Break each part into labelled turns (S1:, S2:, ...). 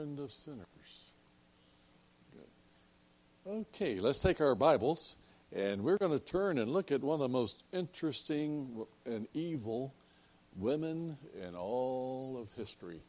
S1: friend of sinners. Good. Okay, let's take our Bibles, and we're going to turn and look at one of the most interesting and evil women in all of history,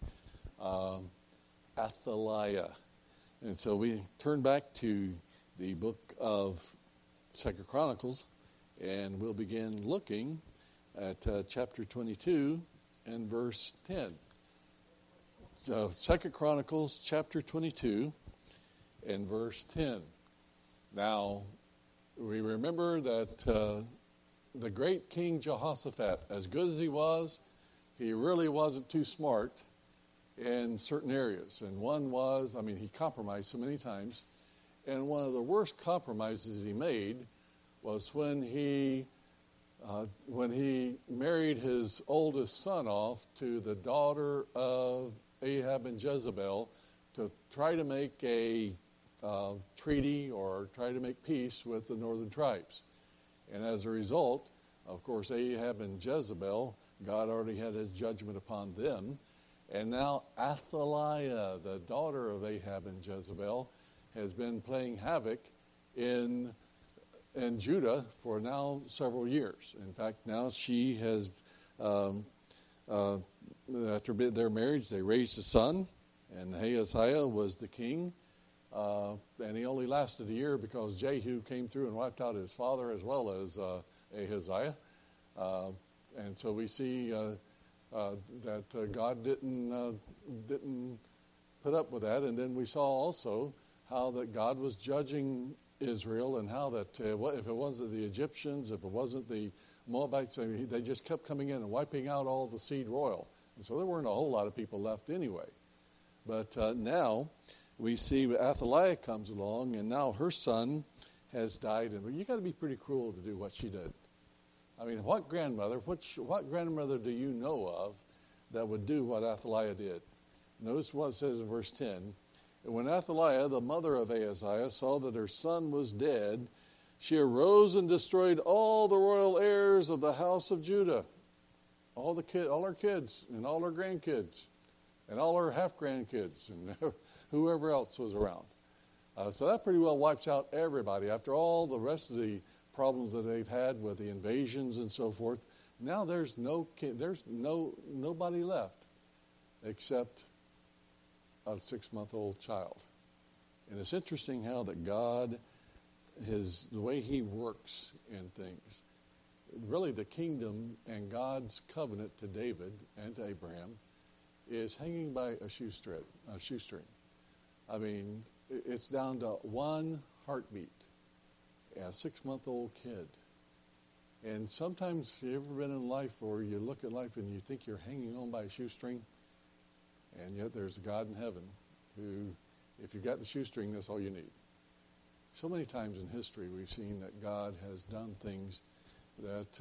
S1: Athaliah. And so we turn back to the book of 2 Chronicles, and we'll begin looking at chapter 22 and verse 10. So 2 Chronicles chapter 22 and verse 10. Now, we remember that the great King Jehoshaphat, as good as he really wasn't too smart in certain areas. And one was, he compromised so many times. And one of the worst compromises he made was when he married his oldest son off to the daughter of Ahab and Jezebel to try to make a treaty or try to make peace with the northern tribes. And as a result, of course, Ahab and Jezebel, God already had his judgment upon them. And now Athaliah, the daughter of Ahab and Jezebel, has been playing havoc in Judah for now several years. In fact, now she has, after their marriage, they raised a son, and Ahaziah was the king. And he only lasted a year because Jehu came through and wiped out his father as well as Ahaziah. And so we see that God didn't put up with that. And then we saw also how that God was judging Israel, and how that if it wasn't the Egyptians, if it wasn't the Moabites, they just kept coming in and wiping out all the seed royal. And so there weren't a whole lot of people left anyway. But now we see Athaliah comes along, and now her son has died. And you got to be pretty cruel to do what she did. What grandmother do you know of that would do what Athaliah did? Notice what it says in verse 10. And when Athaliah, the mother of Ahaziah, saw that her son was dead, she arose and destroyed all the royal heirs of the house of Judah, all her kids and all her grandkids and all her half-grandkids and whoever else was around. So that pretty well wipes out everybody. After all the rest of the problems that they've had with the invasions and so forth, now there's nobody left except a 6-month-old child. And it's interesting how that God, the way he works in things, really the kingdom and God's covenant to David and to Abraham is hanging by a shoestring. It's down to one heartbeat, a 6-month-old kid. And sometimes, have you ever been in life where you look at life and you think you're hanging on by a shoestring? And yet there's a God in heaven who, if you've got the shoestring, that's all you need. So many times in history we've seen that God has done things that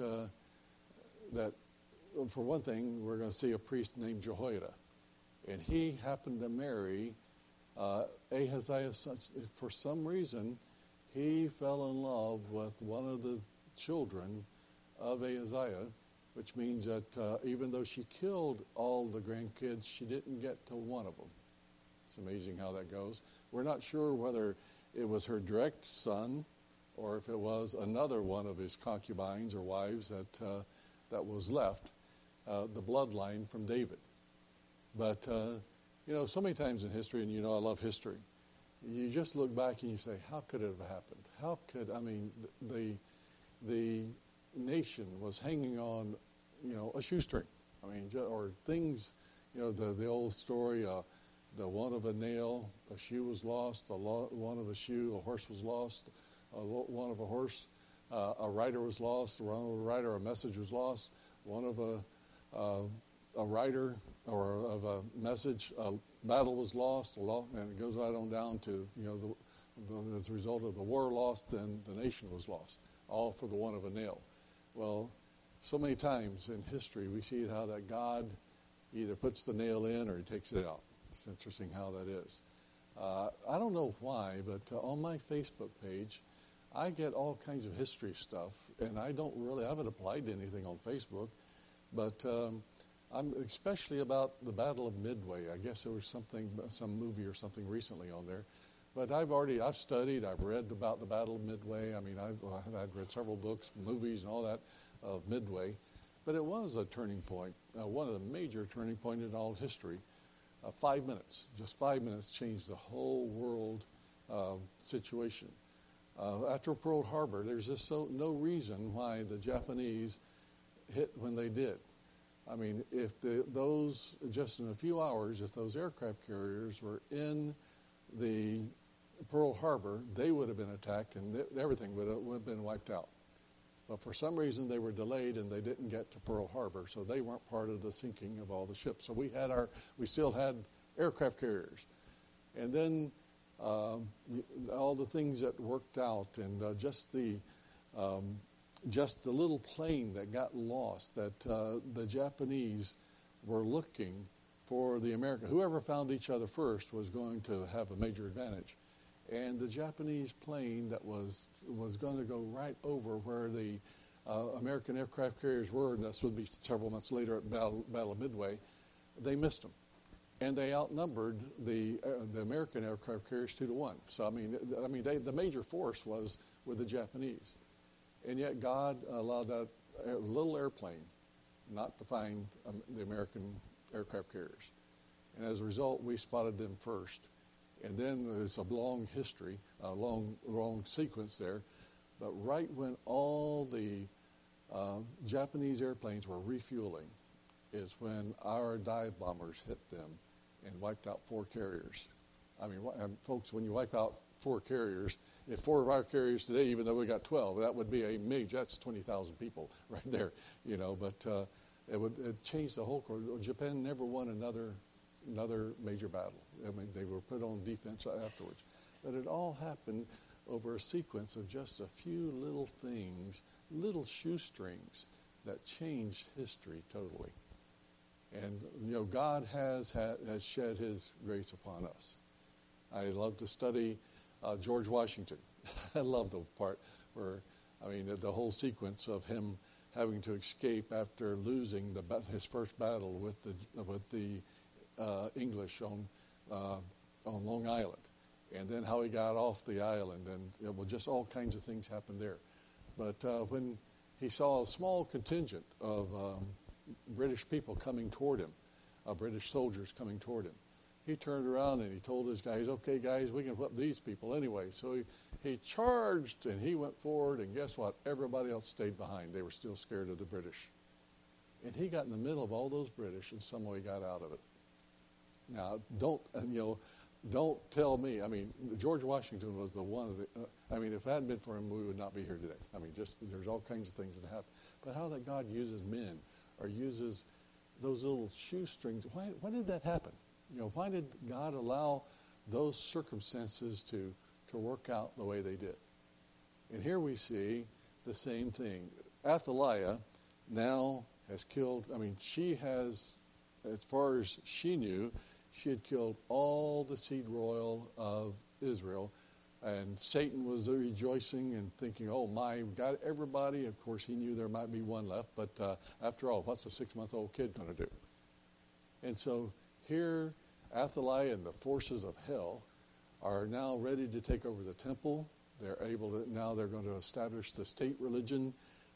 S1: for one thing, we're going to see a priest named Jehoiada. And he happened to marry Ahaziah. For some reason, he fell in love with one of the children of Ahaziah, which means that even though she killed all the grandkids, she didn't get to one of them. It's amazing how that goes. We're not sure whether it was her direct son or if it was another one of his concubines or wives that was left, the bloodline from David. But, so many times in history, and I love history, you just look back and you say, how could it have happened? How could, the nation was hanging on, a shoestring. Or things, the old story, the one of a nail, a shoe was lost, one of a shoe, a horse was lost, one of a horse, a rider was lost, one of a rider, a message was lost, one of a rider or of a message, a battle was lost, and it goes right on down to, as a result of the war lost, and the nation was lost, all for the one of a nail. Well, so many times in history we see how that God either puts the nail in or he takes it out. It's interesting how that is. I don't know why, but on my Facebook page, I get all kinds of history stuff, and I haven't applied to anything on Facebook, but especially about the Battle of Midway. I guess there was some movie or something recently on there. But I've studied, I've read about the Battle of Midway. I mean, I've read several books, movies, and all that of Midway. But it was a turning point, one of the major turning points in all history. 5 minutes, just 5 minutes, changed the whole world situation. After Pearl Harbor, there's just no reason why the Japanese hit when they did. I mean, if those, just in a few hours, if those aircraft carriers were in the Pearl Harbor, they would have been attacked and everything would have been wiped out. But for some reason, they were delayed and they didn't get to Pearl Harbor, so they weren't part of the sinking of all the ships. So we still had aircraft carriers. And then all the things that worked out, and just the little plane that got lost, that the Japanese were looking for the American. Whoever found each other first was going to have a major advantage. And the Japanese plane that was going to go right over where the American aircraft carriers were, and this would be several months later at Battle of Midway, they missed them. And they outnumbered the American aircraft carriers 2-1. So, I mean, the major force was with the Japanese. And yet God allowed that little airplane not to find the American aircraft carriers. And as a result, we spotted them first. And then there's a long history, a long sequence there. But right when all the Japanese airplanes were refueling is when our dive bombers hit them and wiped out 4 carriers. I mean, folks, when you wipe out 4 carriers, if 4 of our carriers today, even though we got 12, that would be that's 20,000 people right there, you know. But it changed the whole course. Japan never won another major battle. I mean, they were put on defense afterwards. But it all happened over a sequence of just a few little things, little shoestrings that changed history totally. And, you know, God has shed his grace upon us. I love to study George Washington. I love the part where, I mean, the whole sequence of him having to escape after losing his first battle with the English on Long Island, and then how he got off the island, and just all kinds of things happened there. But when he saw a small contingent of British people coming toward him, British soldiers coming toward him, he turned around and he told his guys, "Okay, guys, we can whip these people anyway." So he charged and he went forward, and guess what? Everybody else stayed behind. They were still scared of the British. And he got in the middle of all those British and somehow he got out of it. Now, don't tell me. I mean, George Washington was the one of the. If it hadn't been for him, we would not be here today. I mean, just there's all kinds of things that happen. But how that God uses men or uses those little shoestrings? Why did that happen? You know, why did God allow those circumstances to work out the way they did? And here we see the same thing. Athaliah now has killed. I mean, she has, as far as she knew, she had killed all the seed royal of Israel. And Satan was rejoicing and thinking, "Oh my, got everybody." Of course, he knew there might be one left. But after all, what's a 6-month-old kid going to do? And so here, Athaliah and the forces of hell are now ready to take over the temple. They're going to establish the state religion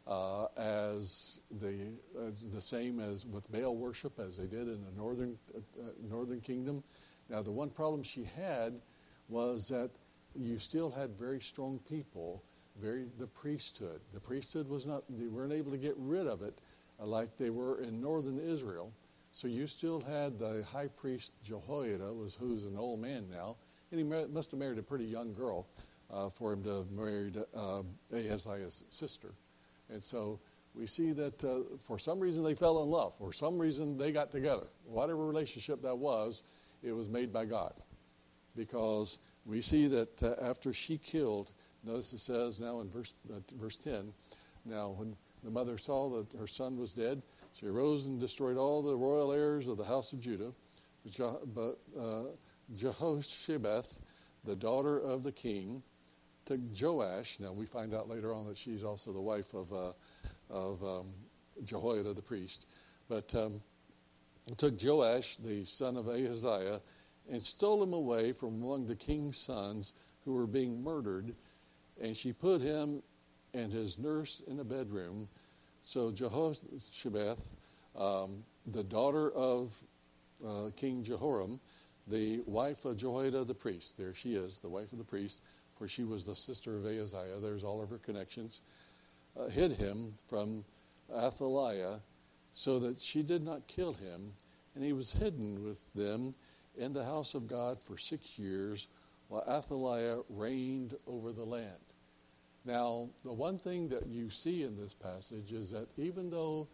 S1: as the same as with Baal worship as they did in the northern kingdom. Now, the one problem she had was that you still had very strong people, the priesthood. The priesthood they weren't able to get rid of it like they were in northern Israel. So you still had the high priest Jehoiada, who's an old man now, and he must have married a pretty young girl for him to have married Ahaziah's sister. And so we see that for some reason they fell in love. For some reason they got together. Whatever relationship that was, it was made by God. Because we see that after she killed, notice it says now in verse 10, now when the mother saw that her son was dead, she arose and destroyed all the royal heirs of the house of Judah. But Jehoshebeth, the daughter of the king, took Joash. Now we find out later on that she's also the wife of Jehoiada the priest. But took Joash, the son of Ahaziah, and stole him away from among the king's sons who were being murdered, and she put him and his nurse in a bedroom. So Jehoshabeth, the daughter of King Jehoram, the wife of Jehoiada the priest, there she is, the wife of the priest, for she was the sister of Ahaziah, there's all of her connections, hid him from Athaliah so that she did not kill him, and he was hidden with them in the house of God for 6 years, while Athaliah reigned over the land. Now, the one thing that you see in this passage is that even though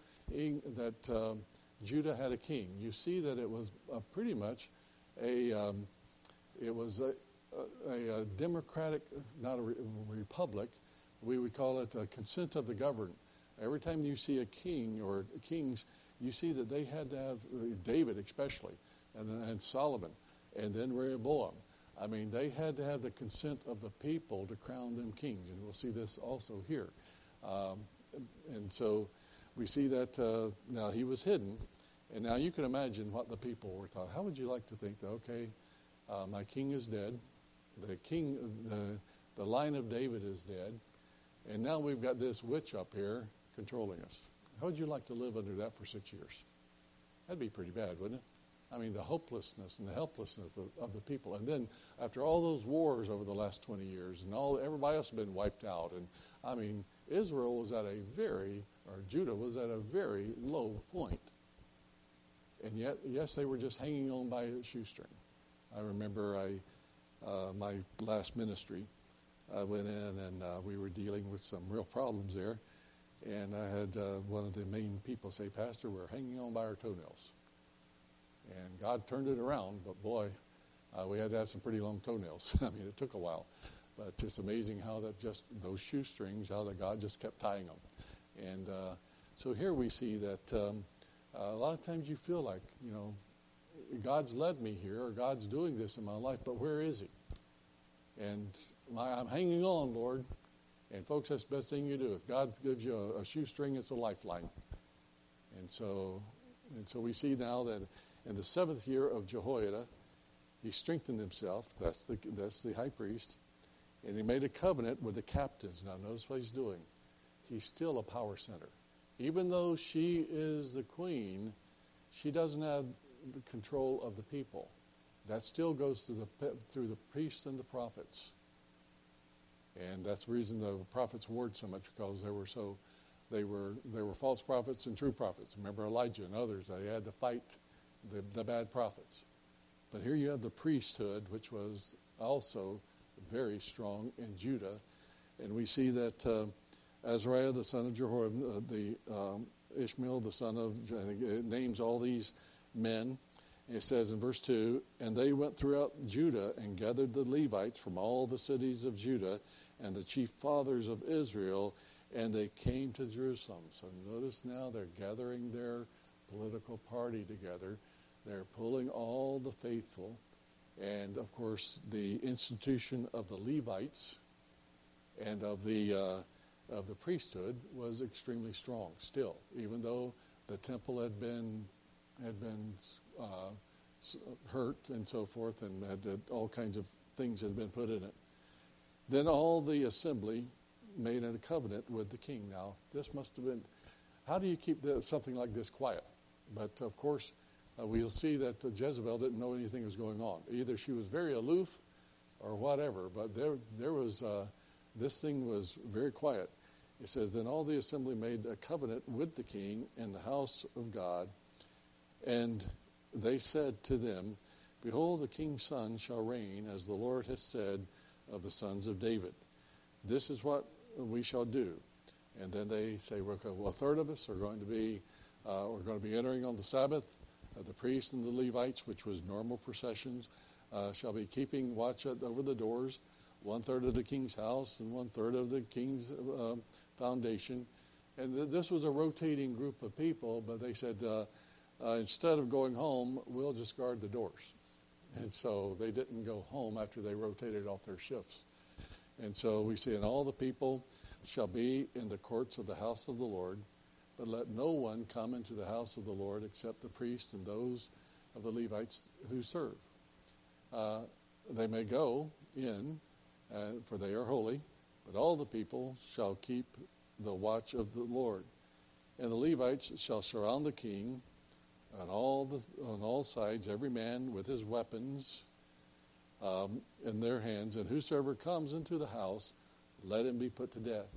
S1: Judah had a king, you see that it was pretty much a democratic, not a republic. We would call it a consent of the governed. Every time you see a king or kings, you see that they had to have, David especially, and Solomon, and then Rehoboam. I mean, they had to have the consent of the people to crown them kings, and we'll see this also here. And so we see that now he was hidden, and now you can imagine what the people were thought. How would you like to think that, okay, my king is dead, the line of David is dead, and now we've got this witch up here controlling us. How would you like to live under that for 6 years? That'd be pretty bad, wouldn't it? I mean, the hopelessness and the helplessness of the people. And then after all those wars over the last 20 years and everybody else had been wiped out. And I mean, Judah was at a very low point. And yet, yes, they were just hanging on by a shoestring. I remember my last ministry, I went in and we were dealing with some real problems there. And I had one of the main people say, Pastor, we're hanging on by our toenails. And God turned it around, but boy, we had to have some pretty long toenails. I mean, it took a while. But it's just amazing how those shoestrings, how that God just kept tying them. And so here we see that a lot of times you feel like, God's led me here, or God's doing this in my life, but where is he? And I'm hanging on, Lord. And folks, that's the best thing you do. If God gives you a shoestring, it's a lifeline. And so we see now that in the 7th year of Jehoiada, he strengthened himself. That's the high priest. And he made a covenant with the captains. Now notice what he's doing. He's still a power center. Even though she is the queen, she doesn't have the control of the people. That still goes through the priests and the prophets. And that's the reason the prophets warred so much, because they were false prophets and true prophets. Remember Elijah and others, they had to fight the bad prophets. But here you have the priesthood, which was also very strong in Judah. And we see that Azariah, the son of Jehoram, Ishmael, the son of, it names all these men. It says in verse 2, and they went throughout Judah and gathered the Levites from all the cities of Judah and the chief fathers of Israel, and they came to Jerusalem. So notice now they're gathering their political party together. They're pulling all the faithful. And, of course, the institution of the Levites and of the priesthood was extremely strong still, even though the temple had been hurt and so forth, and had all kinds of things had been put in it. Then all the assembly made a covenant with the king. Now, this must have been, how do you keep something like this quiet? But, of course, we'll see that Jezebel didn't know anything was going on. Either she was very aloof or whatever, but there was, this thing was very quiet. It says, then all the assembly made a covenant with the king in the house of God, and they said to them, behold, the king's son shall reign, as the Lord has said of the sons of David. This is what we shall do. And then they say, well, a third of us are going to be, we're going to be entering on the Sabbath. The priests and the Levites, which was normal processions, shall be keeping watch over the doors, 1/3 of the king's house and 1/3 of the king's foundation. And this was a rotating group of people, but they said, instead of going home, we'll just guard the doors. And so they didn't go home after they rotated off their shifts. And so we see, and all the people shall be in the courts of the house of the Lord, but let no one come into the house of the Lord except the priests and those of the Levites who serve. They may go in, for they are holy, but all the people shall keep the watch of the Lord. And the Levites shall surround the king on all sides, every man with his weapons in their hands, and whosoever comes into the house, let him be put to death.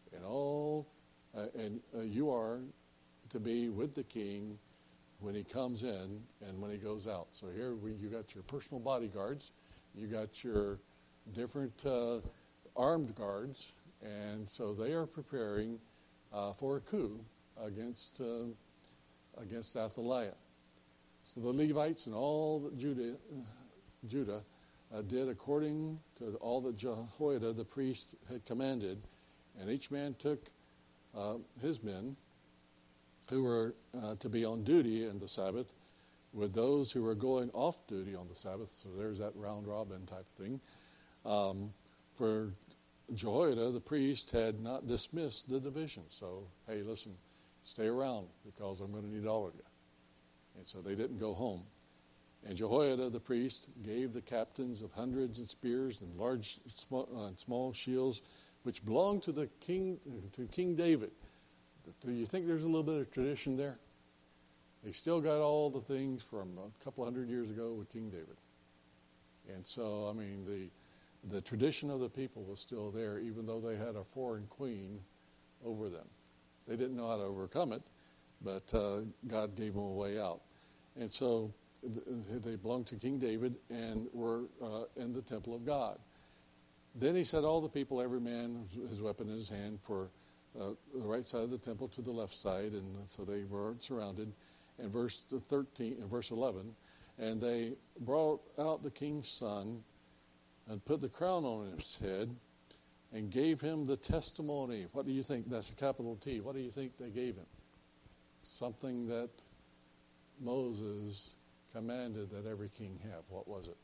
S1: And you are to be with the king when he comes in and when he goes out. So here you got your personal bodyguards, you got your different armed guards, and so they are preparing for a coup against Athaliah. So the Levites and all that Judah did according to all that Jehoiada the priest had commanded, and each man took his men who were to be on duty in the Sabbath with those who were going off duty on the Sabbath. So there's that round robin type thing. For Jehoiada the priest had not dismissed the division. So, hey, listen, stay around because I'm going to need all of you. And so they didn't go home. And Jehoiada the priest gave the captains of hundreds and spears and large and small shields, which belonged to King David. Do you think there's a little bit of tradition there? They still got all the things from a couple hundred years ago with King David. And so, I mean, the tradition of the people was still there, even though they had a foreign queen over them. They didn't know how to overcome it, but God gave them a way out. And so they belonged to King David and were in the temple of God. Then he set all the people, every man his weapon in his hand, for the right side of the temple to the left side, and so they were surrounded. And verse 11, and they brought out the king's son and put the crown on his head and gave him the testimony. What do you think? That's a capital T. What do you think they gave him? Something that Moses commanded that every king have. What was it?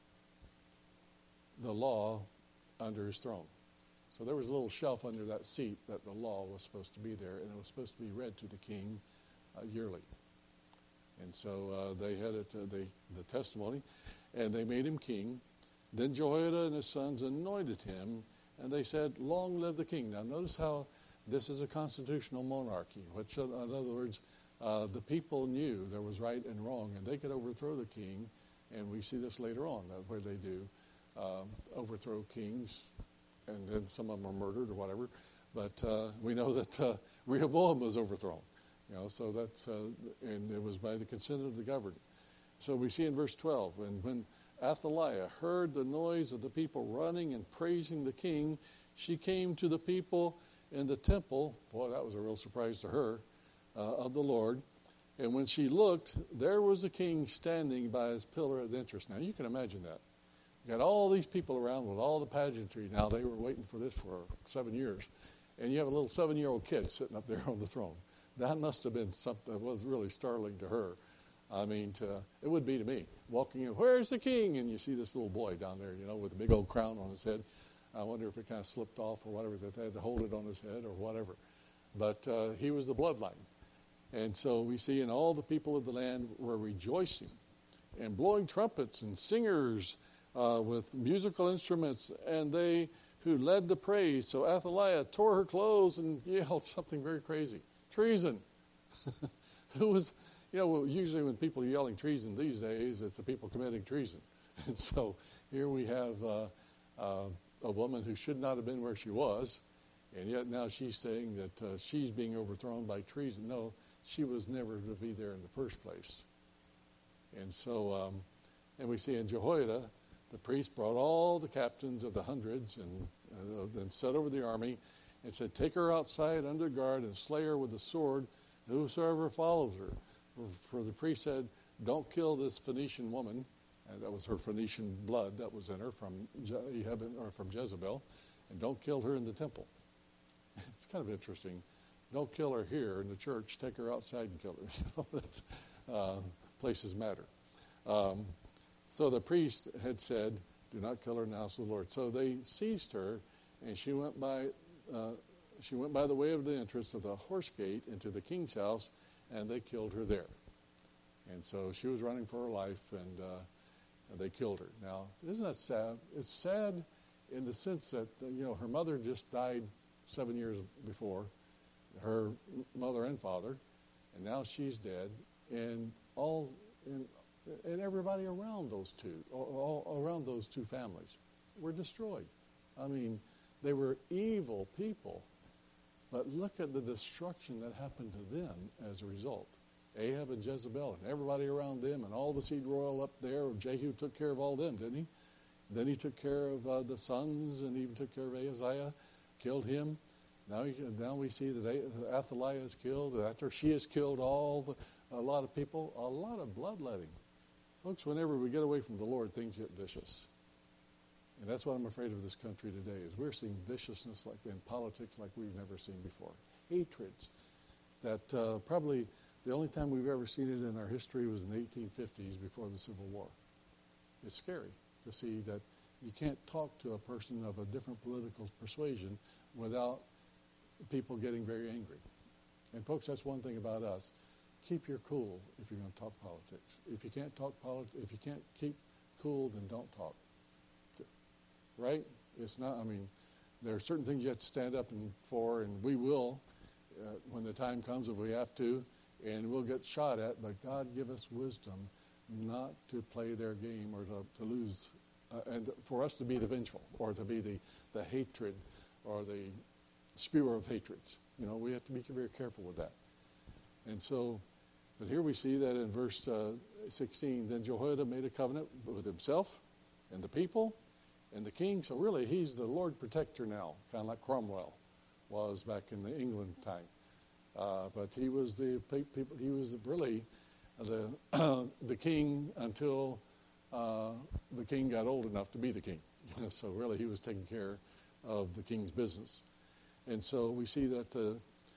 S1: The law under his throne. So there was a little shelf under that seat that the law was supposed to be there, and it was supposed to be read to the king yearly. And so they had the testimony, and they made him king. Then Jehoiada and his sons anointed him, and they said, "Long live the king." Now notice how this is a constitutional monarchy, which in other words, the people knew there was right and wrong, and they could overthrow the king. And we see this later on, where they do overthrow kings, and then some of them are murdered or whatever. But we know that Rehoboam was overthrown. So that's and it was by the consent of the governed. So we see in verse 12, and when Athaliah heard the noise of the people running and praising the king, she came to the people in the temple. Boy, that was a real surprise to her, of the Lord. And when she looked, there was the king standing by his pillar of interest. Now you can imagine that. You got all these people around with all the pageantry. Now they were waiting for this for 7 years. And you have a little 7-year-old kid sitting up there on the throne. That must have been something that was really startling to her. I mean, it would be to me. Walking in, where's the king? And you see this little boy down there, with a big old crown on his head. I wonder if it kind of slipped off or whatever, that they had to hold it on his head or whatever. But he was the bloodline. And so we see, and all the people of the land were rejoicing and blowing trumpets and singers with musical instruments, and they who led the praise. So Athaliah tore her clothes and yelled something very crazy. Treason. Who was, usually when people are yelling treason these days, it's the people committing treason. And so here we have a woman who should not have been where she was, and yet now she's saying that she's being overthrown by treason. No, she was never to be there in the first place. And so, and we see in Jehoiada, the priest brought all the captains of the hundreds and then set over the army and said, "Take her outside under guard and slay her with the sword, whosoever follows her." For the priest said, "Don't kill this Phoenician woman," and that was her Phoenician blood that was in her from from Jezebel, "and don't kill her in the temple." It's kind of interesting. Don't kill her here in the church. Take her outside and kill her. That's, places matter. So the priest had said, "Do not kill her in the house of the Lord." So they seized her, and she went she went by the way of the entrance of the horse gate into the king's house, and they killed her there. And so she was running for her life, and they killed her. Now, isn't that sad? It's sad in the sense that, her mother just died 7 years before, her mother and father, and now she's dead, and everybody around those two, all around those two families, were destroyed. I mean, they were evil people, but look at the destruction that happened to them as a result. Ahab and Jezebel and everybody around them and all the seed royal up there. Jehu took care of all them, didn't he? Then he took care of the sons and even took care of Ahaziah, killed him. Now we see that Athaliah is killed. After she has killed a lot of people, a lot of bloodletting. Folks, whenever we get away from the Lord, things get vicious. And that's what I'm afraid of this country today, is we're seeing viciousness like in politics like we've never seen before. Hatreds that probably the only time we've ever seen it in our history was in the 1850s before the Civil War. It's scary to see that you can't talk to a person of a different political persuasion without people getting very angry. And folks, that's one thing about us. Keep your cool if you're going to talk politics. If you can't talk politics, if you can't keep cool, then don't talk. Right? It's not, there are certain things you have to stand up for, and we will when the time comes if we have to, and we'll get shot at, but God give us wisdom not to play their game or to lose, and for us to be the vengeful or to be the hatred or the spewer of hatreds. We have to be very careful with that. And so, but here we see that in verse 16, then Jehoiada made a covenant with himself and the people and the king. So really, he's the Lord protector now, kind of like Cromwell was back in the England time. But he was really the king until the king got old enough to be the king. So really, he was taking care of the king's business. And so we see that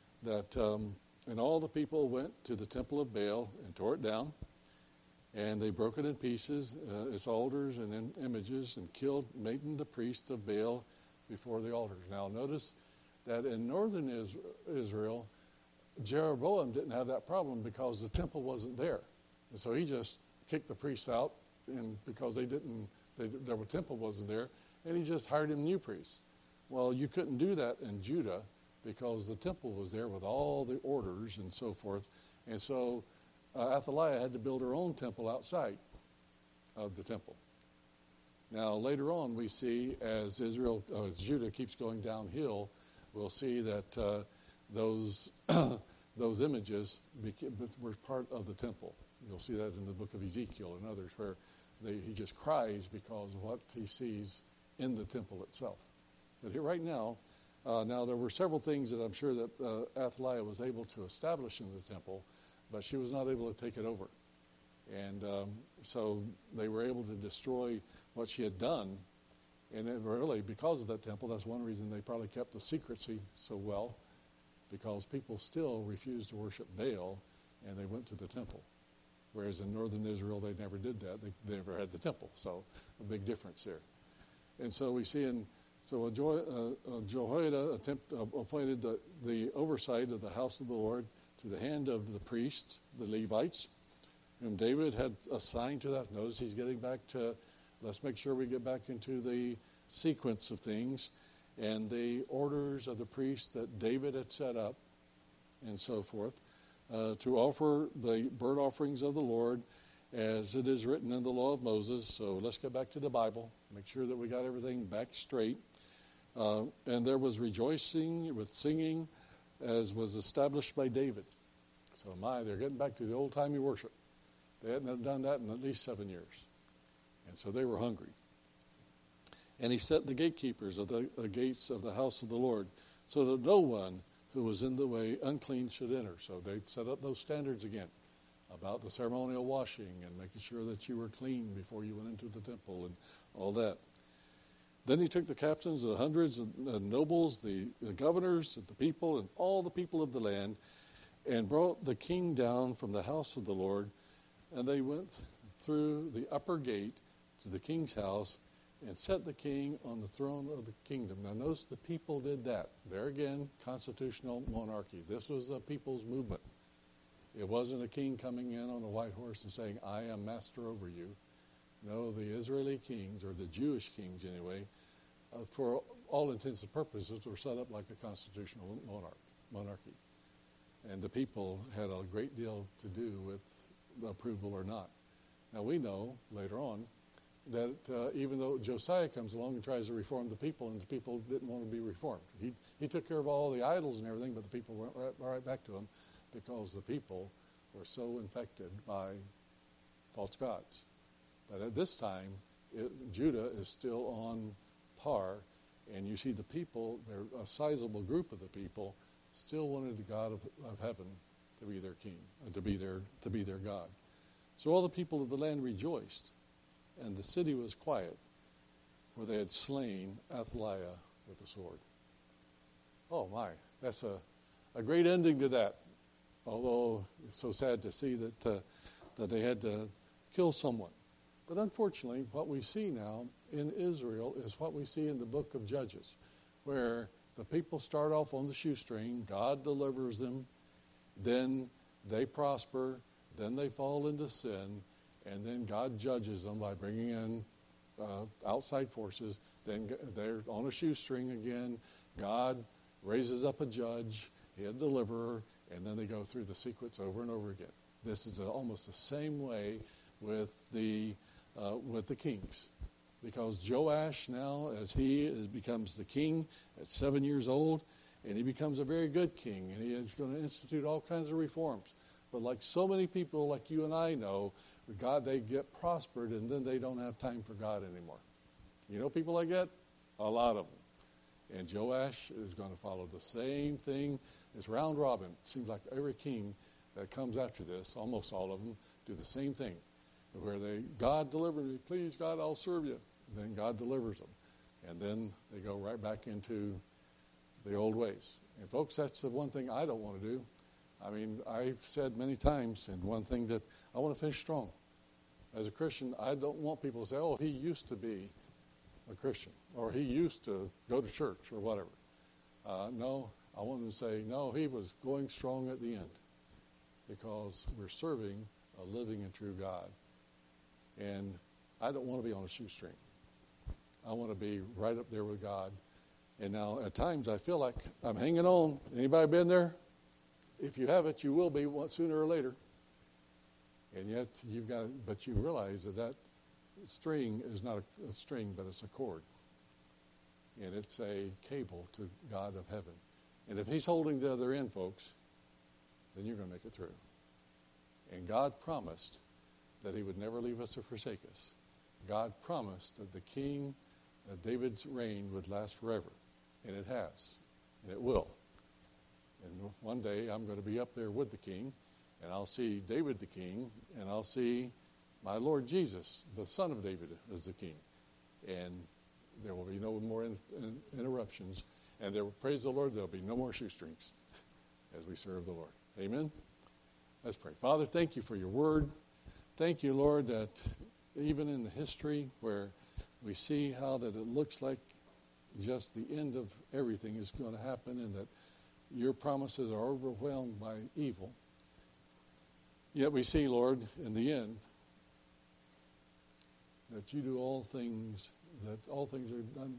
S1: and all the people went to the temple of Baal and tore it down, and they broke it in pieces, its altars and images, and killed Matan the priest of Baal before the altars. Now notice that in northern Israel, Jeroboam didn't have that problem because the temple wasn't there. And so he just kicked the priests out, and because the temple wasn't there, and he just hired him new priests. Well, you couldn't do that in Judah because the temple was there with all the orders and so forth. And so Athaliah had to build her own temple outside of the temple. Now, later on, we see as Judah keeps going downhill, we'll see that those images were part of the temple. You'll see that in the book of Ezekiel and others where he just cries because of what he sees in the temple itself. But here right now, there were several things that I'm sure that Athaliah was able to establish in the temple, but she was not able to take it over. And so they were able to destroy what she had done. And it really, because of that temple, that's one reason they probably kept the secrecy so well, because people still refused to worship Baal, and they went to the temple. Whereas in northern Israel, they never did that. They never had the temple. So a big difference there. And so we see Jehoiada appointed the oversight of the house of the Lord to the hand of the priests, the Levites, whom David had assigned to that. Notice he's getting back to, let's make sure we get back into the sequence of things and the orders of the priests that David had set up and so forth, to offer the burnt offerings of the Lord as it is written in the law of Moses. So let's get back to the Bible, make sure that we got everything back straight. And there was rejoicing with singing as was established by David. So they're getting back to the old-timey worship. They hadn't done that in at least 7 years. And so they were hungry. And he set the gatekeepers of the gates of the house of the Lord so that no one who was in the way unclean should enter. So they set up those standards again about the ceremonial washing and making sure that you were clean before you went into the temple and all that. Then he took the captains of the hundreds and nobles, the governors, the people, and all the people of the land, and brought the king down from the house of the Lord. And they went through the upper gate to the king's house and set the king on the throne of the kingdom. Now notice the people did that. There again, constitutional monarchy. This was a people's movement. It wasn't a king coming in on a white horse and saying, I am master over you. No, the Israeli kings, or the Jewish kings anyway, for all intents and purposes, were set up like a constitutional monarchy. And the people had a great deal to do with the approval or not. Now we know later on that even though Josiah comes along and tries to reform the people, and the people didn't want to be reformed. He took care of all the idols and everything, but the people went right back to him because the people were so infected by false gods. But at this time, Judah is still on par, and you see the people, they're a sizable group of the people, still wanted the God of heaven to be their king, to be their God. So all the people of the land rejoiced, and the city was quiet, for they had slain Athaliah with the sword. Oh my, that's a great ending to that. Although it's so sad to see that they had to kill someone. But unfortunately, what we see now in Israel is what we see in the book of Judges, where the people start off on the shoestring, God delivers them, then they prosper, then they fall into sin, and then God judges them by bringing in outside forces. Then they're on a shoestring again. God raises up a judge, a deliverer, and then they go through the sequence over and over again. This is almost the same way with the kings. Because Joash now, as becomes the king at 7 years old, and he becomes a very good king, and he is going to institute all kinds of reforms. But like so many people, like you and I know, with God, they get prospered, and then they don't have time for God anymore. You know people like that? A lot of them. And Joash is going to follow the same thing. It's round robin. It seems like every king that comes after this, almost all of them, do the same thing. Where God deliver me, please God, I'll serve you. Then God delivers them. And then they go right back into the old ways. And folks, that's the one thing I don't want to do. I mean, I've said many times, and one thing that I want to finish strong. As a Christian, I don't want people to say, oh, he used to be a Christian, or he used to go to church, or whatever. No, I want them to say, no, he was going strong at the end, because we're serving a living and true God. And I don't want to be on a shoestring. I want to be right up there with God. And now, at times, I feel like I'm hanging on. Anybody been there? If you haven't, you will be sooner or later. And yet, but you realize that string is not a string, but it's a cord. And it's a cable to God of heaven. And if he's holding the other end, folks, then you're going to make it through. And God promised that he would never leave us or forsake us. God promised that the king, David's reign would last forever. And it has. And it will. And one day I'm going to be up there with the king, and I'll see David the king, and I'll see my Lord Jesus, the son of David, as the king. And there will be no more interruptions. And praise the Lord, there'll be no more shoestrings as we serve the Lord. Amen? Let's pray. Father, thank you for your word. Thank you, Lord, that even in the history where we see how that it looks like just the end of everything is going to happen, and that your promises are overwhelmed by evil. Yet we see, Lord, in the end, that you do all things, that all things are done,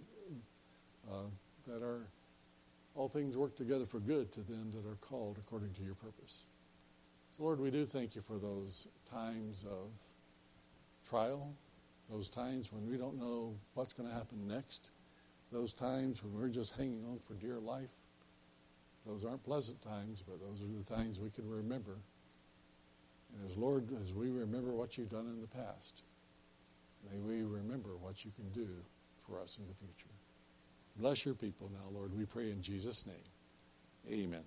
S1: all things work together for good to them that are called according to your purpose. So, Lord, we do thank you for those times of trial, those times when we don't know what's going to happen next, those times when we're just hanging on for dear life. Those aren't pleasant times, but those are the times we can remember. And as we remember what you've done in the past, may we remember what you can do for us in the future. Bless your people now, Lord. We pray in Jesus' name. Amen.